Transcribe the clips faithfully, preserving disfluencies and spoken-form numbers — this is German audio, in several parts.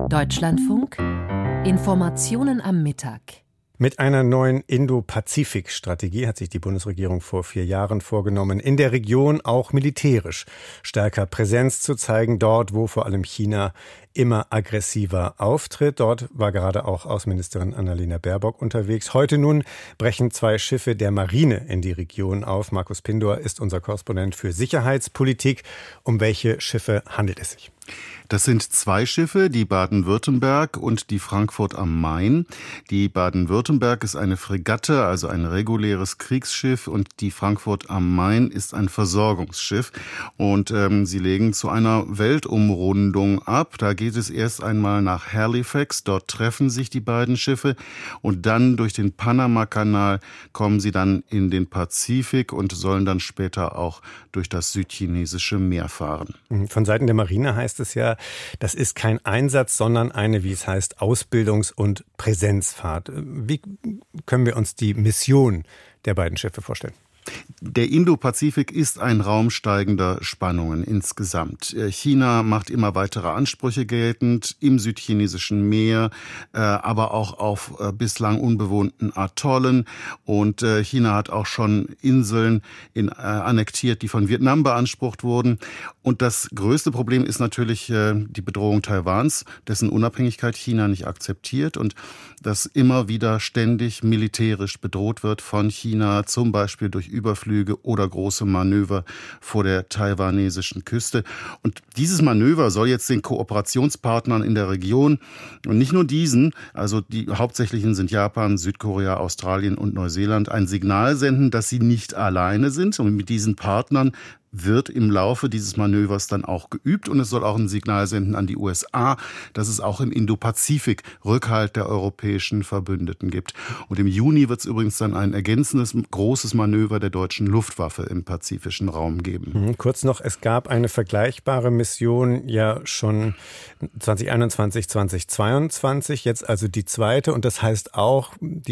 Deutschlandfunk Informationen am Mittag. Mit einer neuen Indo-Pazifik-Strategie hat sich die Bundesregierung vor vier Jahren vorgenommen, in der Region auch militärisch stärker Präsenz zu zeigen, dort, wo vor allem China immer aggressiver auftritt. Dort war gerade auch Außenministerin Annalena Baerbock unterwegs. Heute nun brechen zwei Schiffe der Marine in die Region auf. Markus Pindor ist unser Korrespondent für Sicherheitspolitik. Um welche Schiffe handelt es sich? Das sind zwei Schiffe, die Baden-Württemberg und die Frankfurt am Main. Die Baden-Württemberg ist eine Fregatte, also ein reguläres Kriegsschiff, und die Frankfurt am Main ist ein Versorgungsschiff. Und ähm, sie legen zu einer Weltumrundung ab. Da geht es erst einmal nach Halifax, dort treffen sich die beiden Schiffe und dann durch den Panamakanal kommen sie dann in den Pazifik und sollen dann später auch durch das südchinesische Meer fahren. Von Seiten der Marine heißt es ja, das ist kein Einsatz, sondern eine, wie es heißt, Ausbildungs- und Präsenzfahrt. Wie können wir uns die Mission der beiden Schiffe vorstellen? Der Indo-Pazifik ist ein Raum steigender Spannungen insgesamt. China macht immer weitere Ansprüche geltend im südchinesischen Meer, aber auch auf bislang unbewohnten Atollen. Und China hat auch schon Inseln in, annektiert, die von Vietnam beansprucht wurden. Und das größte Problem ist natürlich die Bedrohung Taiwans, dessen Unabhängigkeit China nicht akzeptiert und das immer wieder ständig militärisch bedroht wird von China, zum Beispiel durch Überflüge oder große Manöver vor der taiwanesischen Küste. Und dieses Manöver soll jetzt den Kooperationspartnern in der Region, und nicht nur diesen, also die hauptsächlichen sind Japan, Südkorea, Australien und Neuseeland, ein Signal senden, dass sie nicht alleine sind. Und mit diesen Partnern wird im Laufe dieses Manövers dann auch geübt, und es soll auch ein Signal senden an die U S A, dass es auch im Indo-Pazifik Rückhalt der europäischen Verbündeten gibt. Und im Juni wird es übrigens dann ein ergänzendes großes Manöver der deutschen Luftwaffe im pazifischen Raum geben. Kurz noch, es gab eine vergleichbare Mission ja schon zwanzig einundzwanzig, zwanzig zweiundzwanzig, jetzt also die zweite, und das heißt auch, die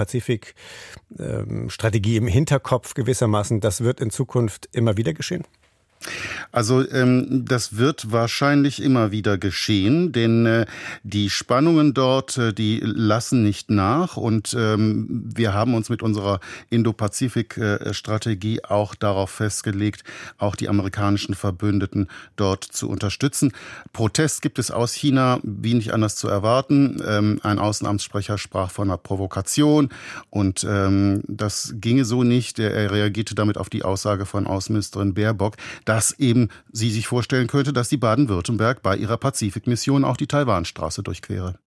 Indo-Pazifik-Strategie im Hinterkopf gewissermaßen, das wird in Zukunft immer wieder geschehen. Also ähm, das wird wahrscheinlich immer wieder geschehen, denn äh, die Spannungen dort, äh, die lassen nicht nach, und ähm, wir haben uns mit unserer Indo-Pazifik-Strategie auch darauf festgelegt, auch die amerikanischen Verbündeten dort zu unterstützen. Protest gibt es aus China, wie nicht anders zu erwarten. Ähm, ein Außenamtssprecher sprach von einer Provokation, und ähm, das ginge so nicht. Er reagierte damit auf die Aussage von Außenministerin Baerbock, dass eben sie sich vorstellen könnte, dass die Baden-Württemberg bei ihrer Pazifikmission auch die Taiwanstraße durchquere.